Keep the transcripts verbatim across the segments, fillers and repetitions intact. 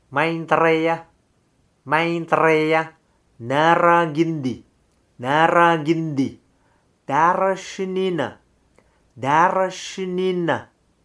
Maitreya, Maitreya, Naragindi, Naragindi, Darshanina, Darshanina,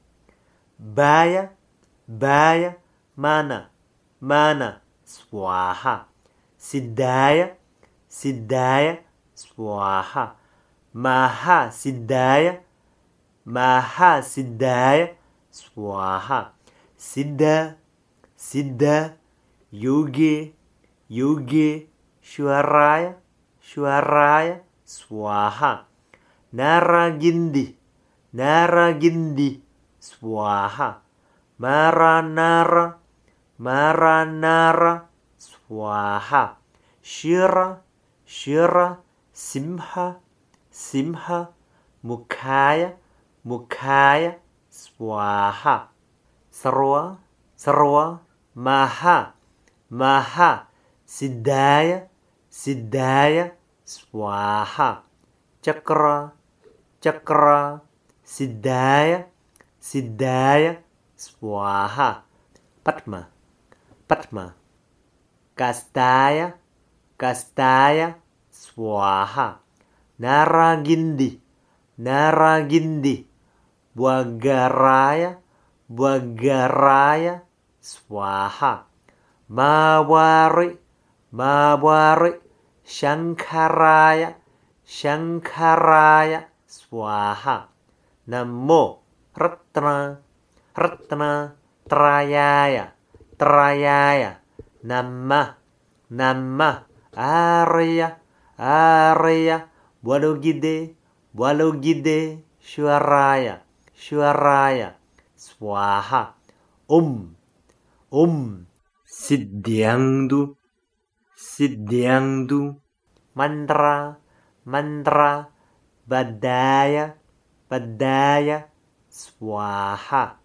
Baya, Baya, Mana, Mana, Swaha, Siddhaya, Siddhaya, Swaha, Maha Siddhaya, Maha Siddhaya, Swaha, Siddha, Siddha, Yogi, Yogi, Shwaraya, Shwaraya, Swaha, Naragindi, Naragindi, Swaha, Maranara, Maranara, Swaha, Shira, Shira, Simha, Simha, Mukhaya, Mukhaya, Swaha, Sarwa, Sarwa, Maha, Maha, Siddhaya, Siddhaya, Swaha, Chakra, Chakra, Siddhaya, Siddhaya, Swaha, Padma, Padma, Kastaya, Kastaya, Swaha, Naragindi, Naragindi, Bwagaraya, Bwagaraya, Swaha, Mawari, Mawari, Shankaraya, Shankaraya, Swaha, Namo, Ratna, Ratna, Trayaya, Trayaya, Namah, Namah, Arya, Arya, Walogide, Walogide, Shwaraya, Shwaraya, Swaha, Om, Om, Siddhyangdu, Siddhyangdu, Mantra, Mantra, Badaya, Badaya, Swaha.